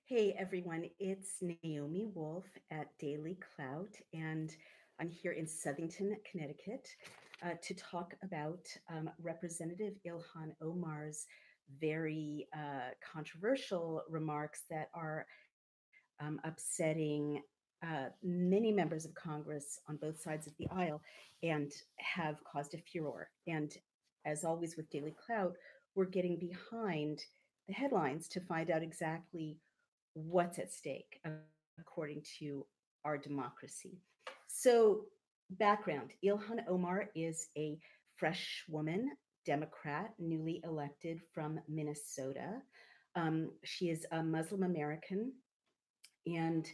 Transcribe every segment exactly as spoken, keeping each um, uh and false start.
Hey everyone, it's Naomi Wolf at Daily Clout, and I'm here in Southington, Connecticut, uh, to talk about um, Representative Ilhan Omar's very uh, controversial remarks that are um, upsetting uh, many members of Congress on both sides of the aisle and have caused a furor. And as always with Daily Clout, we're getting behind the headlines to find out exactly what's at stake according to our democracy. So, background: Ilhan Omar is a fresh woman, Democrat, newly elected from Minnesota. Um, she is a Muslim American, and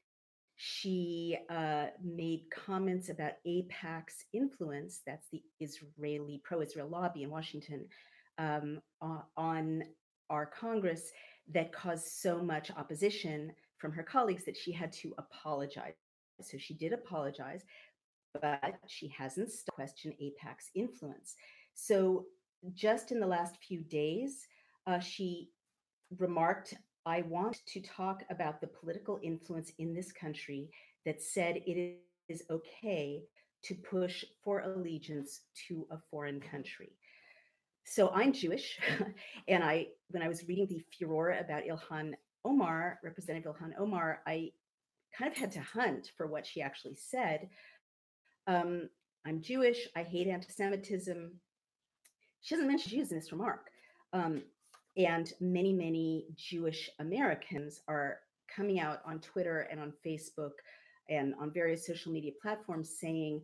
she uh, made comments about AIPAC's influence, that's the Israeli pro Israel lobby in Washington, um, on our Congress, that caused so much opposition from her colleagues that she had to apologize. So she did apologize, but she hasn't stopped to question AIPAC's influence. So just in the last few days, uh, she remarked, I want to talk about the political influence in this country that said it is okay to push for allegiance to a foreign country. So I'm Jewish, and I, when I was reading the furor about Ilhan Omar, Representative Ilhan Omar, I kind of had to hunt for what she actually said. Um, I'm Jewish. I hate anti-Semitism. She doesn't mention Jews in this remark. Um, and many, many Jewish Americans are coming out on Twitter and on Facebook and on various social media platforms saying,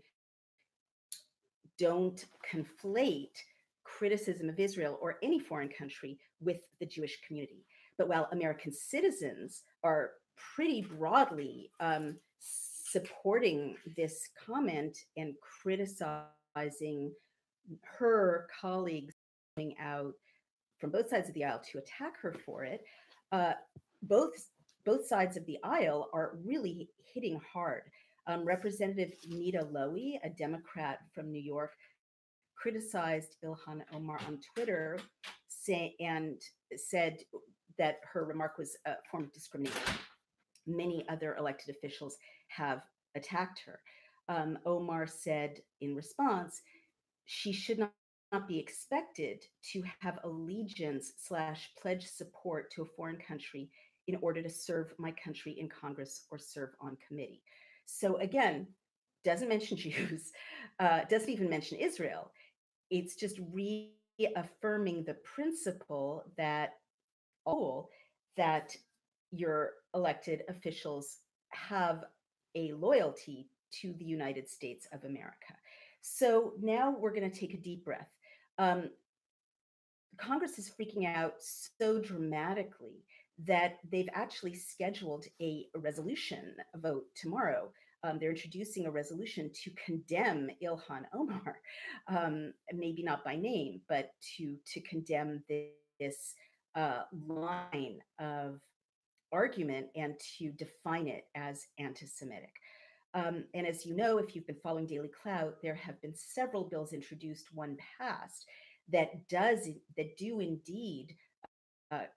don't conflate criticism of Israel or any foreign country with the Jewish community. But while American citizens are pretty broadly um, supporting this comment and criticizing her colleagues out from both sides of the aisle to attack her for it, uh, both both sides of the aisle are really hitting hard. Um, Representative Nita Lowey, a Democrat from New York, criticized Ilhan Omar on Twitter, say, and said that her remark was a form of discrimination. Many other elected officials have attacked her. Um, Omar said in response, she should not be expected to have allegiance slash pledge support to a foreign country in order to serve my country in Congress or serve on committee. So again, doesn't mention Jews, uh, doesn't even mention Israel. It's just reaffirming the principle that all that your elected officials have a loyalty to the United States of America. So now we're going to take a deep breath. Um, Congress is freaking out so dramatically that they've actually scheduled a, a resolution a vote tomorrow. Um, they're introducing a resolution to condemn Ilhan Omar, um, maybe not by name, but to to condemn this uh, line of argument and to define it as anti-Semitic. Um, and as you know, if you've been following Daily Clout, there have been several bills introduced, one passed, that does that do indeed uh,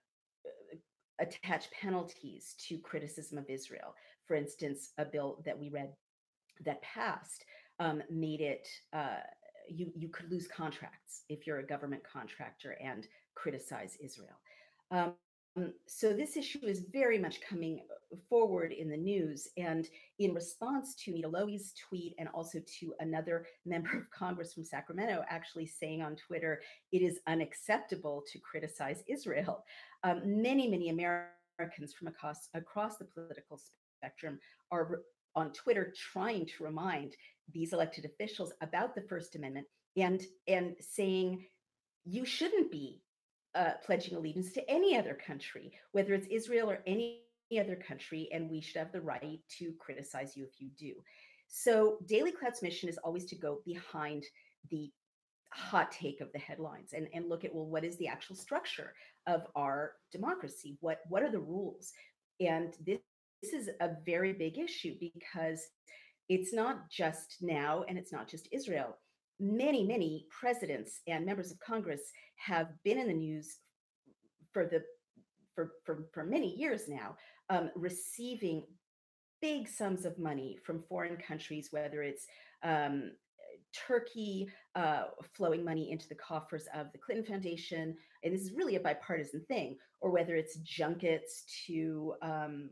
attach penalties to criticism of Israel. For instance, a bill that we read that passed um, made it uh, you you could lose contracts if you're a government contractor and criticize Israel. Um, so this issue is very much coming forward in the news, and in response to Nita Lowey's tweet and also to another member of Congress from Sacramento actually saying on Twitter, it is unacceptable to criticize Israel. Um, many, many Americans from across, across the political spectrum are on Twitter trying to remind these elected officials about the First Amendment and and saying you shouldn't be uh, pledging allegiance to any other country, whether it's Israel or any other country, and we should have the right to criticize you if you do. So Daily Clout's mission is always to go behind the hot take of the headlines and, and look at, well, what is the actual structure of our democracy? What what are the rules? And this is a very big issue because it's not just now and it's not just Israel. Many, many presidents and members of Congress have been in the news for the for, for, for many years now, um, receiving big sums of money from foreign countries, whether it's um, Turkey uh, flowing money into the coffers of the Clinton Foundation, and this is really a bipartisan thing, or whether it's junkets to um,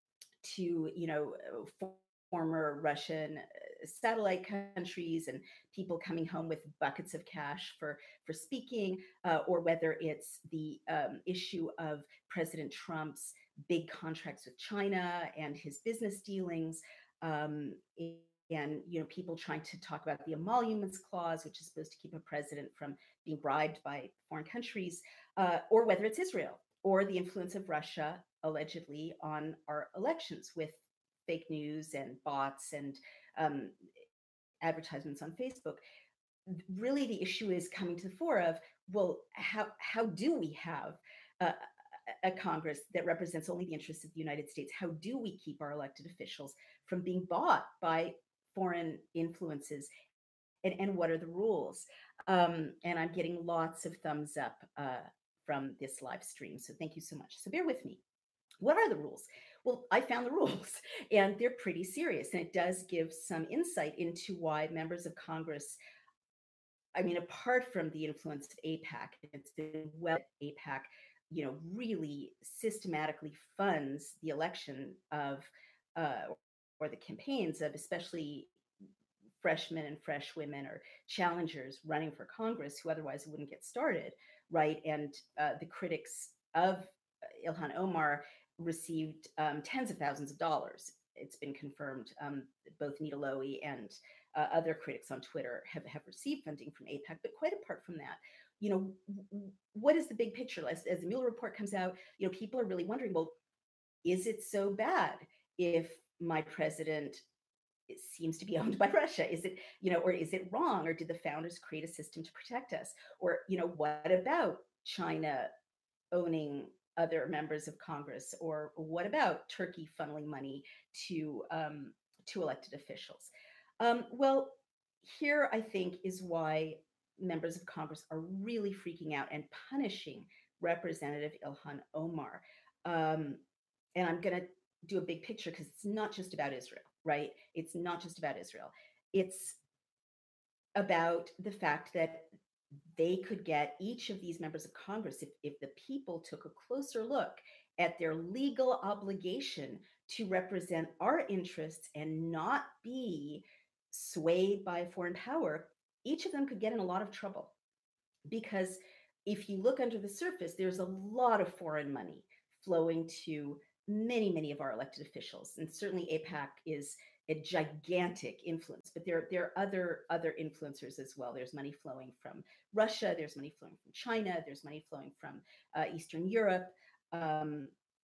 to you know former Russian uh, satellite countries and people coming home with buckets of cash for for speaking, uh, or whether it's the um, issue of President Trump's big contracts with China and his business dealings. Um, and you know people trying to talk about the emoluments clause, which is supposed to keep a president from being bribed by foreign countries, uh, or whether it's Israel or the influence of Russia allegedly on our elections with fake news and bots and um, advertisements on Facebook. Really, the issue is coming to the fore of, well, how how do we have uh, a Congress that represents only the interests of the United States? How do we keep our elected officials from being bought by foreign influences? And, and what are the rules? Um, and I'm getting lots of thumbs up uh, from this live stream. So thank you so much. So bear with me. What are the rules? Well, I found the rules and they're pretty serious. And it does give some insight into why members of Congress, I mean, apart from the influence of AIPAC, it's been well, AIPAC, you know, really systematically funds the election of, uh, or the campaigns of especially freshmen and fresh women or challengers running for Congress who otherwise wouldn't get started, right? And uh, the critics of Ilhan Omar received um, tens of thousands of dollars. It's been confirmed. Um, both Nita Lowey and uh, other critics on Twitter have, have received funding from AIPAC. But quite apart from that, you know, w- what is the big picture? As, as the Mueller report comes out, you know, people are really wondering, well, is it so bad if my president it seems to be owned by Russia? Is it, you know, or is it wrong? Or did the founders create a system to protect us? Or, you know, what about China owning other members of Congress? Or what about Turkey funneling money to um, to elected officials? Um, well, here I think is why members of Congress are really freaking out and punishing Representative Ilhan Omar. Um, and I'm going to do a big picture because it's not just about Israel, right? It's not just about Israel. It's about the fact that they could get each of these members of Congress, if, if the people took a closer look at their legal obligation to represent our interests and not be swayed by foreign power, each of them could get in a lot of trouble. Because if you look under the surface, there's a lot of foreign money flowing to many, many of our elected officials. And certainly AIPAC is a gigantic influence, but there, there are other, other influencers as well. There's money flowing from Russia, there's money flowing from China, there's money flowing from uh, Eastern Europe. Um,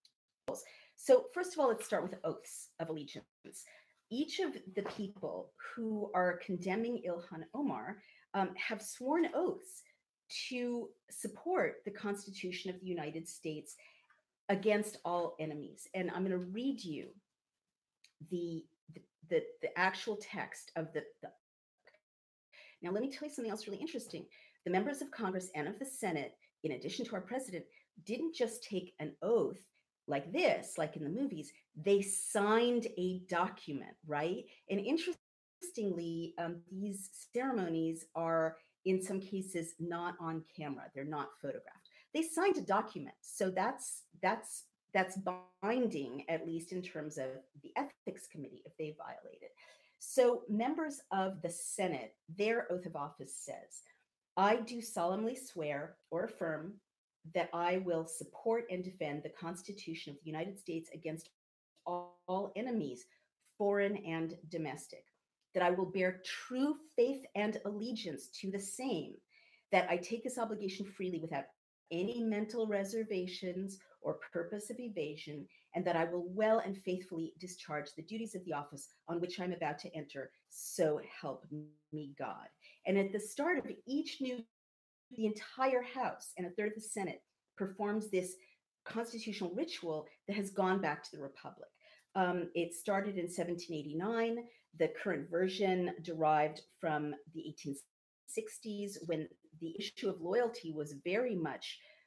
so first of all, let's start with oaths of allegiance. Each of the people who are condemning Ilhan Omar um, have sworn oaths to support the Constitution of the United States against all enemies. And I'm going to read you the, the, the, the actual text of the, the. Now, let me tell you something else really interesting. The members of Congress and of the Senate, in addition to our president, didn't just take an oath like this, like in the movies. They signed a document, right? And interestingly, um, these ceremonies are in some cases not on camera. They're not photographed. They signed a document. So that's that's that's binding, at least in terms of the ethics committee, if they violate it. So members of the Senate, their oath of office says, I do solemnly swear or affirm that I will support and defend the Constitution of the United States against all, all enemies, foreign and domestic, that I will bear true faith and allegiance to the same, that I take this obligation freely without any mental reservations or purpose of evasion, and that I will well and faithfully discharge the duties of the office on which I'm about to enter, so help me God. And at the start of each new, the entire House and a third of the Senate performs this constitutional ritual that has gone back to the Republic. Um, it started in seventeen eighty-nine. The current version derived from the eighteen sixties, when the issue of loyalty was very much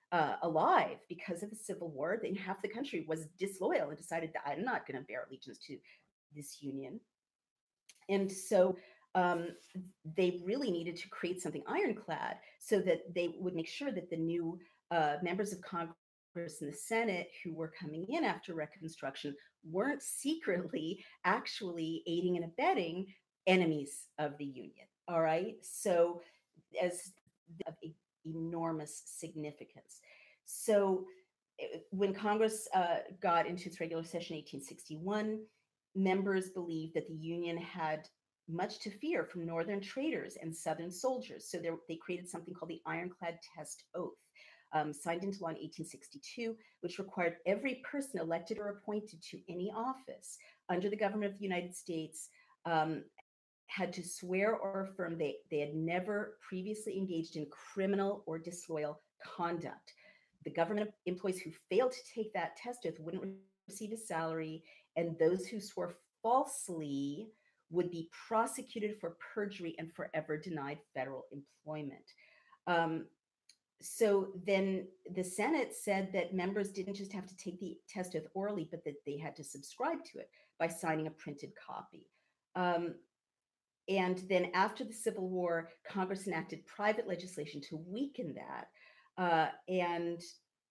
uh, alive because of the Civil War. Then half the country was disloyal and decided that I'm not going to bear allegiance to this union. And so um, they really needed to create something ironclad so that they would make sure that the new uh, members of Congress in the Senate who were coming in after Reconstruction weren't secretly actually aiding and abetting enemies of the Union. All right. So, as of enormous significance. So, when Congress uh, got into its regular session in eighteen sixty-one, members believed that the Union had much to fear from Northern traders and Southern soldiers. So they created something called the Ironclad Test Oath, um, signed into law in eighteen sixty-two, which required every person elected or appointed to any office under the government of the United States um, had to swear or affirm they, they had never previously engaged in criminal or disloyal conduct. The government employees who failed to take that test oath wouldn't receive a salary, and those who swore falsely would be prosecuted for perjury and forever denied federal employment. Um, so then the Senate said that members didn't just have to take the test oath orally, but that they had to subscribe to it by signing a printed copy. Um, and then after the Civil War, Congress enacted private legislation to weaken that. Uh, and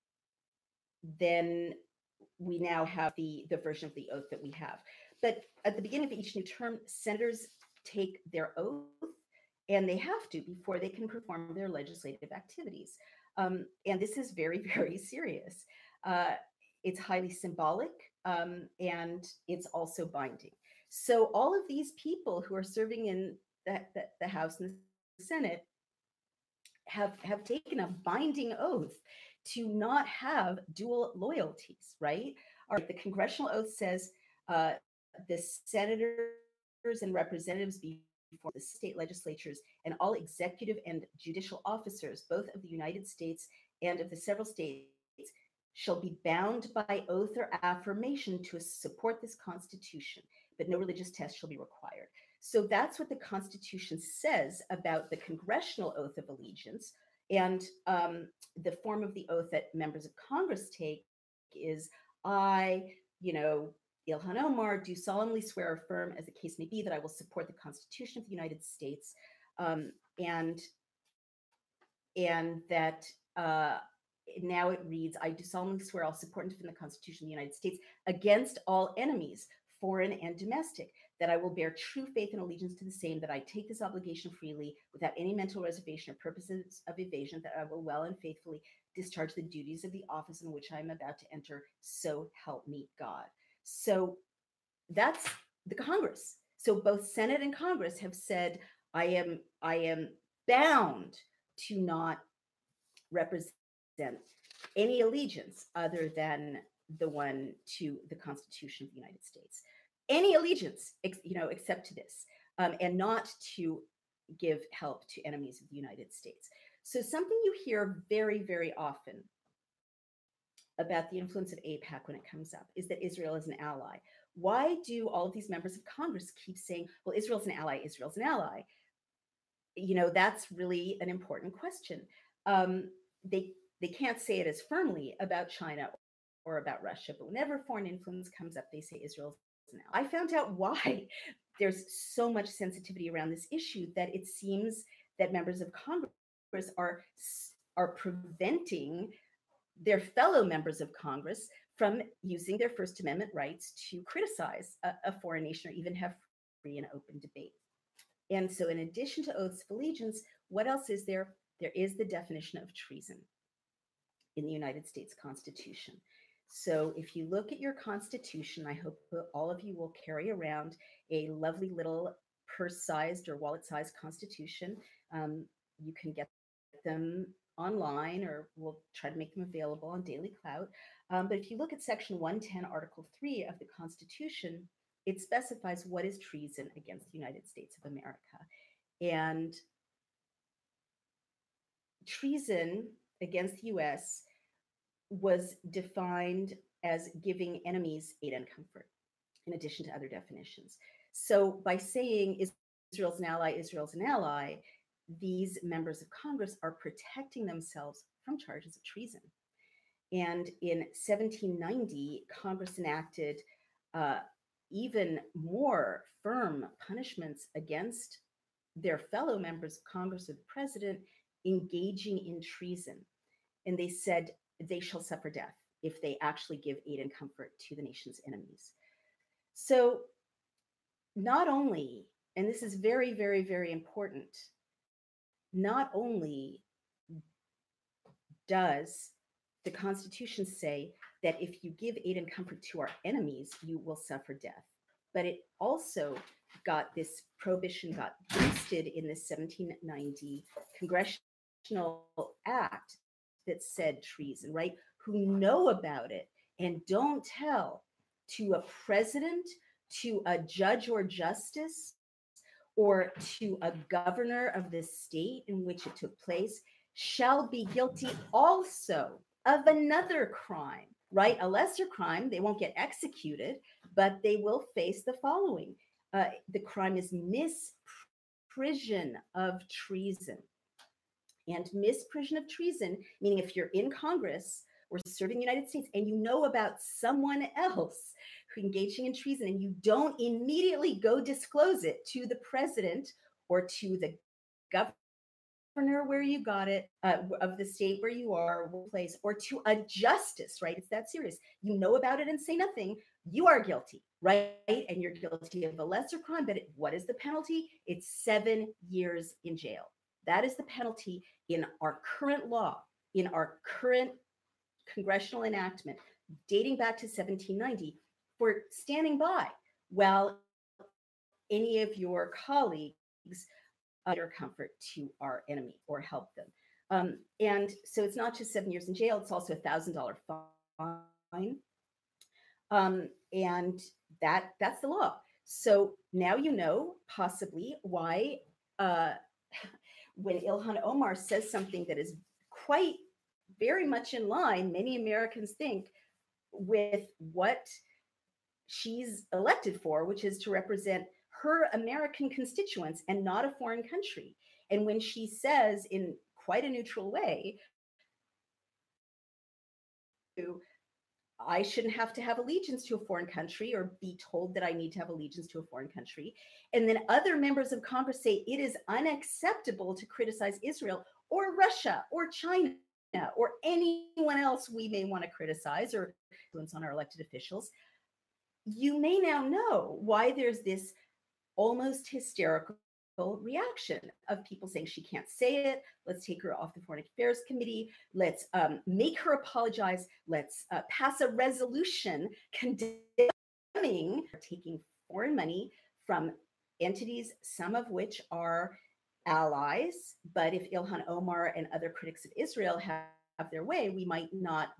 then we now have the, the version of the oath that we have. But at the beginning of each new term, senators take their oath, and they have to before they can perform their legislative activities. Um, and this is very, very serious. Uh, it's highly symbolic, um, and it's also binding. So all of these people who are serving in the, the, the House and the Senate have, have taken a binding oath to not have dual loyalties, right? All right, the congressional oath says uh, the senators and representatives before the state legislatures and all executive and judicial officers, both of the United States and of the several states, shall be bound by oath or affirmation to support this Constitution, but no religious test shall be required. So that's what the Constitution says about the congressional oath of allegiance. And um, the form of the oath that members of Congress take is, I, you know, Ilhan Omar, do solemnly swear or affirm, as the case may be, that I will support the Constitution of the United States, um, and and that uh, now it reads, I do solemnly swear I'll support and defend the Constitution of the United States against all enemies, foreign and domestic, that I will bear true faith and allegiance to the same, that I take this obligation freely without any mental reservation or purposes of evasion, that I will well and faithfully discharge the duties of the office in which I am about to enter, so help me God. So that's the Congress. So both Senate and Congress have said, I am, I am bound to not represent any allegiance other than the one to the Constitution of the United States. Any allegiance, you know, except to this, um, and not to give help to enemies of the United States. So something you hear very, very often about the influence of AIPAC when it comes up is that Israel is an ally. Why do all of these members of Congress keep saying, well, Israel's an ally, Israel's an ally? You know, that's really an important question. Um, they they can't say it as firmly about China or about Russia, but whenever foreign influence comes up, they say Israel's an ally. I found out why there's so much sensitivity around this issue, that it seems that members of Congress are, are preventing their fellow members of Congress from using their First Amendment rights to criticize a, a foreign nation or even have free and open debate. And so in addition to oaths of allegiance, what else is there? There is the definition of treason in the United States Constitution. So if you look at your Constitution, I hope that all of you will carry around a lovely little purse-sized or wallet-sized Constitution. Um, you can get them online, or we'll try to make them available on Daily Clout. Um, but if you look at Section one ten, Article three of the Constitution, it specifies what is treason against the United States of America. And treason against the U S was defined as giving enemies aid and comfort, in addition to other definitions. So by saying Israel's an ally, Israel's an ally, these members of Congress are protecting themselves from charges of treason. And in seventeen ninety, Congress enacted uh, even more firm punishments against their fellow members of Congress or the president engaging in treason. And they said they shall suffer death if they actually give aid and comfort to the nation's enemies. So not only, and this is very, very, very important, not only does the Constitution say that if you give aid and comfort to our enemies, you will suffer death, but it also got this prohibition got boosted in the seventeen ninety Congressional Act that said treason, right? Who know about it and don't tell to a president, to a judge or justice, or to a governor of the state in which it took place, shall be guilty also of another crime, right? A lesser crime, they won't get executed, but they will face the following. Uh, the crime is misprision of treason. And misprision of treason, meaning if you're in Congress or serving the United States and you know about someone else who engaging in treason and you don't immediately go disclose it to the president or to the governor where you got it, uh, of the state where you are, place, or to a justice, right? It's that serious. You know about it and say nothing, you are guilty, right? And you're guilty of a lesser crime, but it, what is the penalty? It's seven years in jail. That is the penalty in our current law, in our current congressional enactment, dating back to seventeen ninety, for standing by while any of your colleagues utter comfort to our enemy or help them. Um, and so it's not just seven years in jail, it's also a one thousand dollars fine. Um, and that that's the law. So now you know possibly why uh, when Ilhan Omar says something that is quite very much in line, many Americans think, with what she's elected for, which is to represent her American constituents and not a foreign country. And when she says in quite a neutral way, I shouldn't have to have allegiance to a foreign country or be told that I need to have allegiance to a foreign country. And then other members of Congress say it is unacceptable to criticize Israel or Russia or China or anyone else we may want to criticize or influence on our elected officials. You may now know why there's this almost hysterical reaction of people saying she can't say it. Let's take her off the Foreign Affairs Committee. Let's um, make her apologize. Let's uh, pass a resolution condemning taking foreign money from entities, some of which are allies. But if Ilhan Omar and other critics of Israel have, have their way, we might not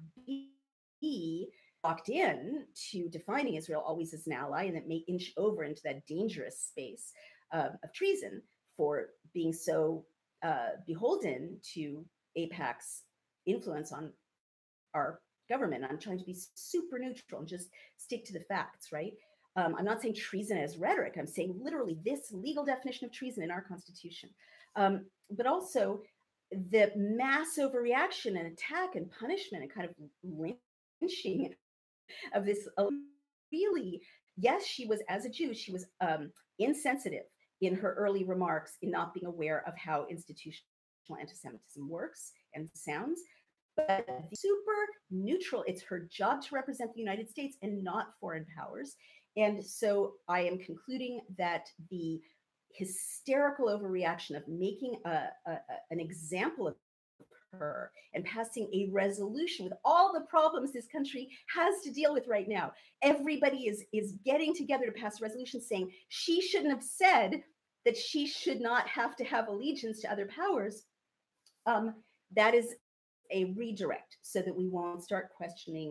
be locked in to defining Israel always as an ally, and that may inch over into that dangerous space uh, of treason for being so uh, beholden to AIPAC's influence on our government. I'm trying to be super neutral and just stick to the facts, right? Um, I'm not saying treason as rhetoric. I'm saying literally this legal definition of treason in our Constitution. Um, but also the mass overreaction and attack and punishment and kind of lynching of this really, yes, she was, as a Jew, she was um, insensitive in her early remarks in not being aware of how institutional anti-Semitism works and sounds, but super neutral. It's her job to represent the United States and not foreign powers. And so I am concluding that the hysterical overreaction of making a, a, an example of her and passing a resolution with all the problems this country has to deal with right now. Everybody is, is getting together to pass a resolution saying she shouldn't have said that she should not have to have allegiance to other powers. Um, that is a redirect so that we won't start questioning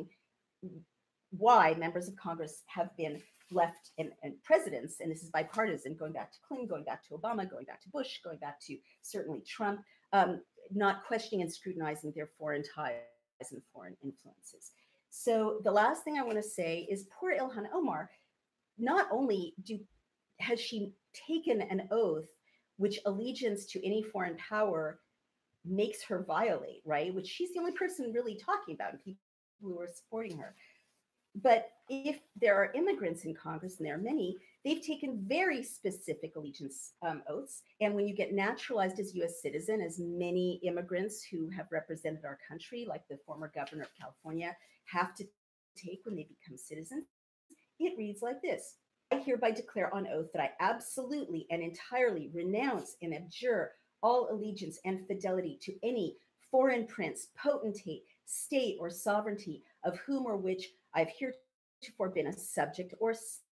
why members of Congress have been left and, and presidents, and this is bipartisan, going back to Clinton, going back to Obama, going back to Bush, going back to certainly Trump, um, not questioning and scrutinizing their foreign ties and foreign influences. So the last thing I want to say is poor Ilhan Omar, not only do has she taken an oath which allegiance to any foreign power makes her violate, right? Which she's the only person really talking about, and people who are supporting her. But if there are immigrants in Congress, and there are many, they've taken very specific allegiance um, oaths. And when you get naturalized as U S citizen, as many immigrants who have represented our country, like the former governor of California, have to take when they become citizens, it reads like this. I hereby declare on oath that I absolutely and entirely renounce and abjure all allegiance and fidelity to any foreign prince, potentate, state, or sovereignty of whom or which I've heretofore been a subject or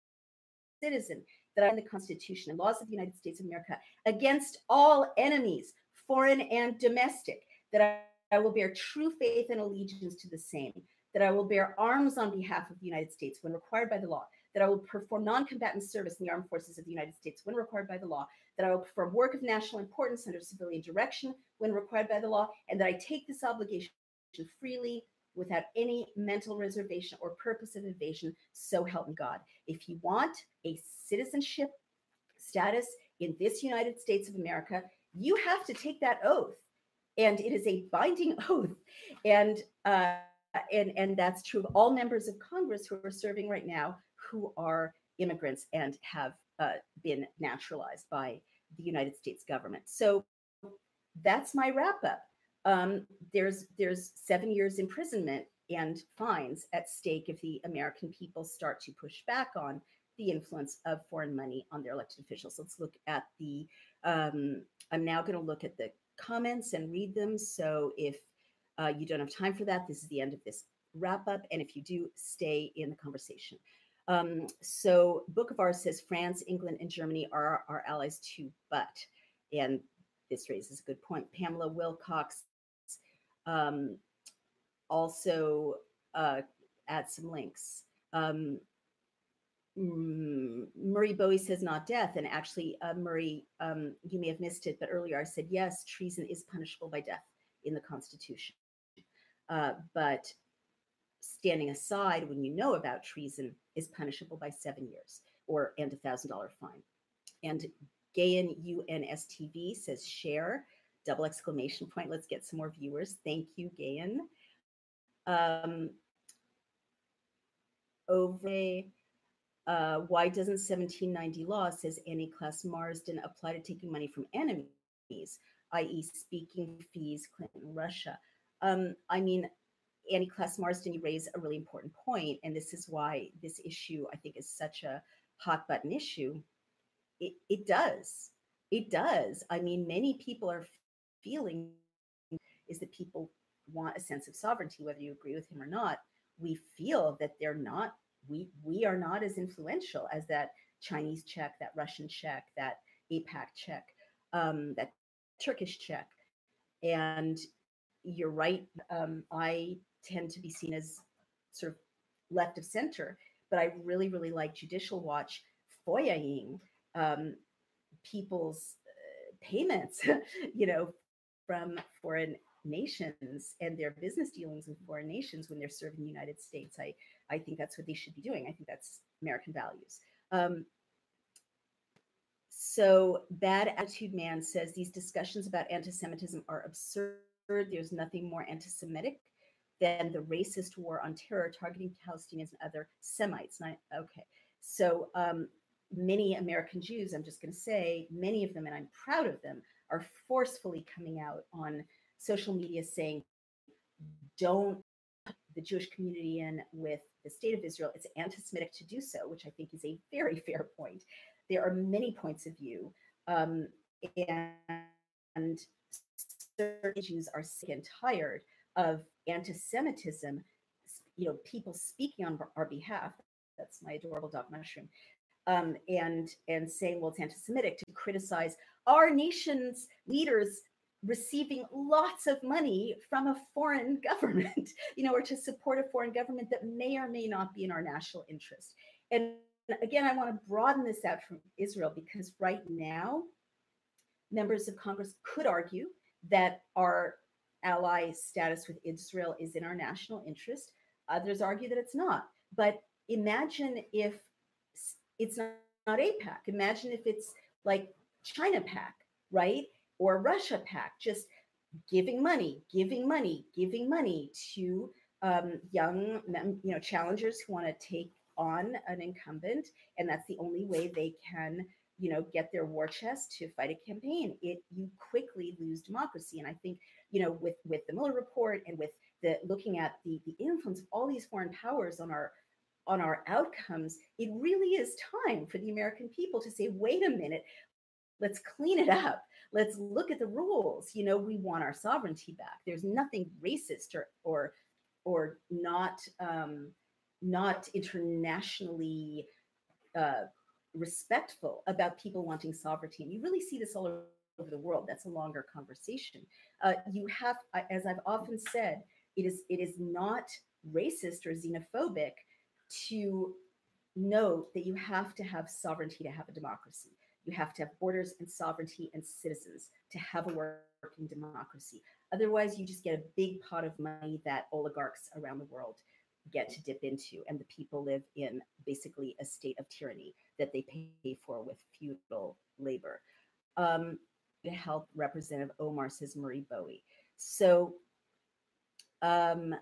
citizen, that I am the Constitution and laws of the United States of America against all enemies, foreign and domestic, that I, I will bear true faith and allegiance to the same, that I will bear arms on behalf of the United States when required by the law, that I will perform non-combatant service in the armed forces of the United States when required by the law, that I will perform work of national importance under civilian direction when required by the law, and that I take this obligation freely without any mental reservation or purpose of evasion, so help me God. If you want a citizenship status in this United States of America, you have to take that oath. And it is a binding oath. And uh, and, and that's true of all members of Congress who are serving right now, who are immigrants and have uh, been naturalized by the United States government. So that's my wrap up. Um, there's there's seven years imprisonment and fines at stake if the American people start to push back on the influence of foreign money on their elected officials. Let's look at the, um, I'm now going to look at the comments and read them. So if uh, you don't have time for that, this is the end of this wrap up. And if you do, stay in the conversation. Um, so Book of Ours says France, England, and Germany are our allies too, but, and this raises a good point. Pamela Wilcox um, also uh, add some links. Um, Murray Bowie says not death. And actually, uh, Murray, um, you may have missed it, but earlier I said, yes, treason is punishable by death in the Constitution. Uh, but standing aside when you know about treason is punishable by seven years or and a thousand dollar fine. And Gayan U N S T V says share, double exclamation point. Let's get some more viewers. Thank you, Gayan. Um, over uh, why doesn't seventeen ninety law says any class Marsden apply to taking money from enemies, that is speaking fees, Clinton, Russia? Um, I mean, Annie Class Marsden, you raise a really important point, and this is why this issue, I think, is such a hot button issue. It, it does. It does. I mean, many people are feeling is that people want a sense of sovereignty, whether you agree with him or not. We feel that they're not, we, we are not as influential as that Chinese check, that Russian check, that APAC check, um, that Turkish check. And you're right. Um, I tend to be seen as sort of left of center, but I really, really like Judicial Watch FOIAing um, people's uh, payments, you know, from foreign nations and their business dealings with foreign nations when they're serving the United States. I, I think that's what they should be doing. I think that's American values. Um, so Bad Attitude Man says these discussions about anti-Semitism are absurd. There's nothing more anti-Semitic than the racist war on terror targeting Palestinians and other Semites. Not, okay, so um, many American Jews, I'm just going to say, many of them, and I'm proud of them, are forcefully coming out on social media saying, don't the Jewish community in with the state of Israel. It's anti-Semitic to do so, which I think is a very fair point. There are many points of view, um, and, and certain Jews are sick and tired of anti-Semitism, you know, people speaking on our behalf. That's my adorable dog Mushroom. Um, and and saying, well, it's anti-Semitic to criticize our nation's leaders receiving lots of money from a foreign government, you know, or to support a foreign government that may or may not be in our national interest. And again, I want to broaden this out from Israel because right now, members of Congress could argue that our ally status with Israel is in our national interest. Others argue that it's not. But imagine if it's not, not AIPAC. Imagine if it's like China PAC right? Or Russia PAC, just giving money, giving money, giving money to um, young, you know, challengers who want to take on an incumbent, and that's the only way they can, you know, get their war chest to fight a campaign. It you quickly lose democracy, and I think, you know, with with the Mueller report and with the looking at the the influence of all these foreign powers on our on our outcomes, it really is time for the American people to say, wait a minute, let's clean it up. Let's look at the rules. You know, we want our sovereignty back. There's nothing racist or or or not um, not internationally uh, respectful about people wanting sovereignty. And you really see this all over the world. That's a longer conversation. Uh, you have, as I've often said, it is it is not racist or xenophobic to note that you have to have sovereignty to have a democracy. You have to have borders and sovereignty and citizens to have a working democracy. Otherwise, you just get a big pot of money that oligarchs around the world get to dip into, and the people live in basically a state of tyranny that they pay for with feudal labor. Um, to help Representative Omar, says Marie Bowie. So um,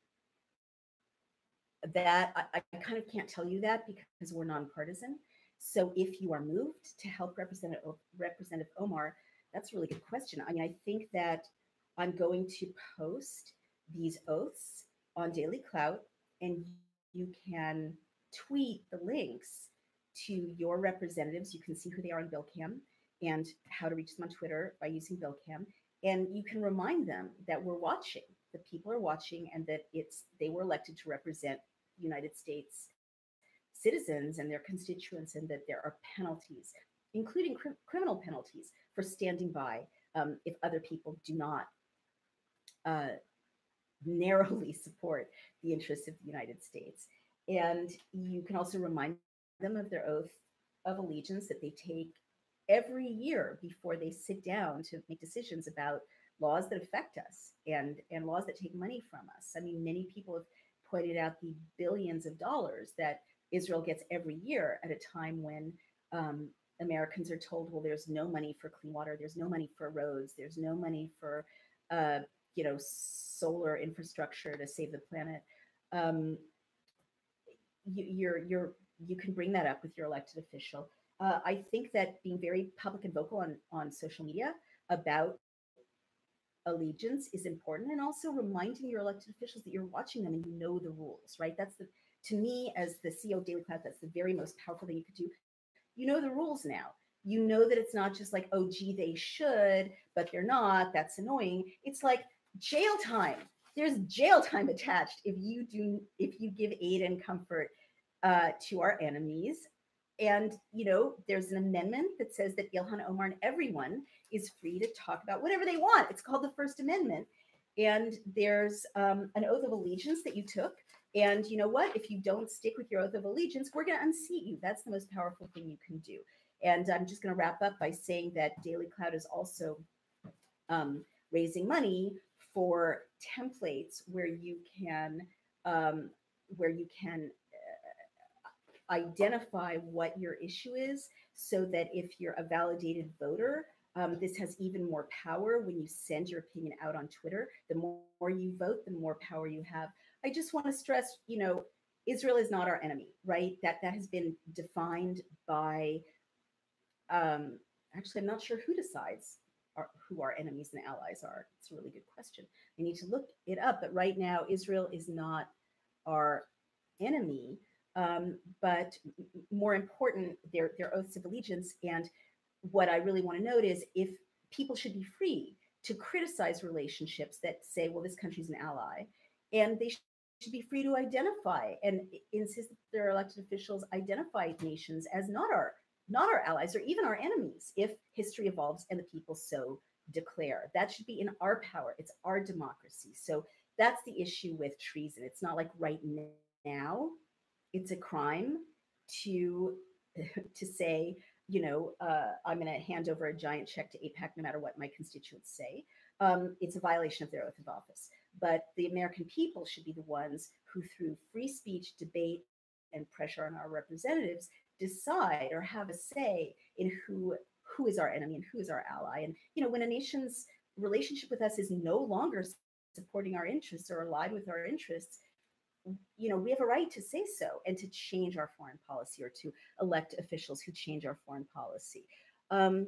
that I, I kind of can't tell you that because we're nonpartisan. So if you are moved to help Representative Representative Omar, that's a really good question. I mean, I think that I'm going to post these oaths on Daily Clout, and you can tweet the links to your representatives. You can see who they are on BillCam and how to reach them on Twitter by using BillCam. And you can remind them that we're watching, the people are watching, and that it's they were elected to represent the United States citizens and their constituents, and that there are penalties, including cr- criminal penalties, for standing by um, if other people do not uh, narrowly support the interests of the United States. And you can also remind them of their oath of allegiance that they take every year before they sit down to make decisions about laws that affect us and, and laws that take money from us. I mean, many people have pointed out the billions of dollars that Israel gets every year at a time when um, Americans are told, well, there's no money for clean water, there's no money for roads, there's no money for, uh, you know, solar infrastructure to save the planet. Um, you, you're, you're, you can bring that up with your elected official. Uh, I think that being very public and vocal on, on social media about allegiance is important, and also reminding your elected officials that you're watching them and you know the rules, right? That's the, to me, as the C E O of Daily Clout, that's the very most powerful thing you could do. You know the rules now. You know that it's not just like, oh, gee, they should, but they're not. That's annoying. It's like jail time. There's jail time attached if you do, if you give aid and comfort uh, to our enemies. And, you know, there's an amendment that says that Ilhan Omar and everyone is free to talk about whatever they want. It's called the First Amendment. And there's um, an oath of allegiance that you took. And you know what? If you don't stick with your oath of allegiance, we're going to unseat you. That's the most powerful thing you can do. And I'm just going to wrap up by saying that Daily Clout is also um, raising money for templates where you can um, where you can identify what your issue is, so that if you're a validated voter, um, this has even more power when you send your opinion out on Twitter. The more you vote, the more power you have. I just want to stress, you know, Israel is not our enemy, right? That that has been defined by, um, actually, I'm not sure who decides our, who our enemies and allies are. It's a really good question. I need to look it up, but right now, Israel is not our enemy. Um, but more important, their, their oaths of allegiance. And what I really want to note is if people should be free to criticize relationships that say, well, this country's an ally, and they should be free to identify and insist that their elected officials identify nations as not our not our allies or even our enemies if history evolves and the people so declare. That should be in our power. It's our democracy. So that's the issue with treason. It's not like right now it's a crime to to say, you know, uh, I'm going to hand over a giant check to AIPAC no matter what my constituents say. Um, it's a violation of their oath of office. But the American people should be the ones who, through free speech, debate, and pressure on our representatives, decide or have a say in who who is our enemy and who is our ally. And, you know, when a nation's relationship with us is no longer supporting our interests or aligned with our interests, you know, we have a right to say so and to change our foreign policy or to elect officials who change our foreign policy. Um,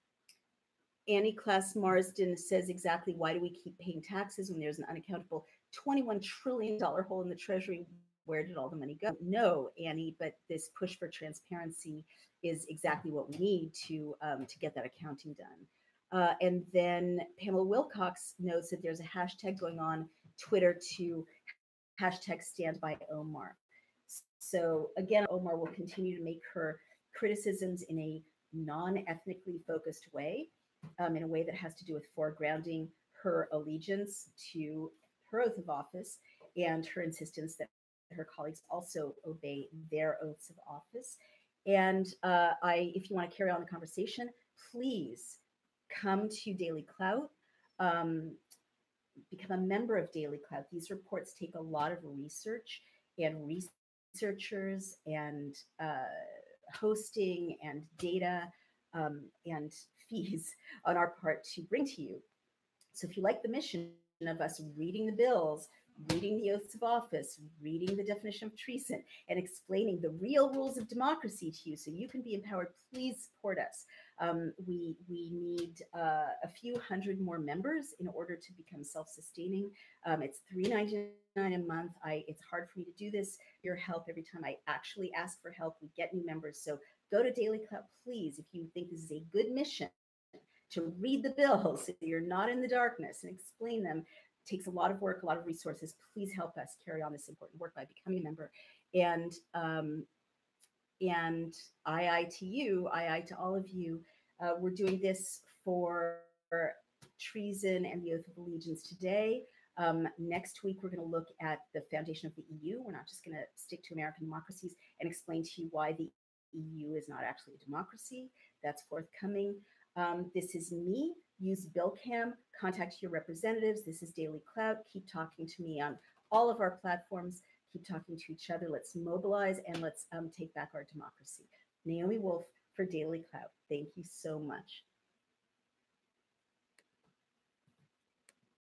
Annie Class Marsden says exactly, why do we keep paying taxes when there's an unaccountable twenty-one trillion dollars hole in the Treasury? Where did all the money go? No, Annie, but this push for transparency is exactly what we need to, um, to get that accounting done. Uh, and then Pamela Wilcox notes that there's a hashtag going on Twitter to hashtag stand by Omar. So again, Omar will continue to make her criticisms in a non-ethnically focused way, um, in a way that has to do with foregrounding her allegiance to her oath of office and her insistence that her colleagues also obey their oaths of office. And uh, I, if you want to carry on the conversation, please come to Daily Clout. Um, become a member of Daily Clout. These reports take a lot of research and researchers and uh, hosting and data um, and fees on our part to bring to you. So if you like the mission of us reading the bills, reading the oaths of office, reading the definition of treason, and explaining the real rules of democracy to you so you can be empowered, please support us. Um, we, we need uh, a few hundred more members in order to become self-sustaining. Um, it's three ninety-nine a month. I, it's hard for me to do this. Your help, every time I actually ask for help, we get new members. So go to Daily Clout, please, if you think this is a good mission to read the bills so you're not in the darkness and explain them. It takes a lot of work, a lot of resources. Please help us carry on this important work by becoming a member. And um, and I I to you, I I to all of you. Uh, we're doing this for treason and the oath of allegiance today. Um, next week, we're going to look at the foundation of the E U. We're not just going to stick to American democracies and explain to you why the E U is not actually a democracy. That's forthcoming. Um, this is me. Use BillCam. Contact your representatives. This is Daily Clout. Keep talking to me on all of our platforms. Keep talking to each other. Let's mobilize and let's um, take back our democracy. Naomi Wolf for Daily Clout. Thank you so much.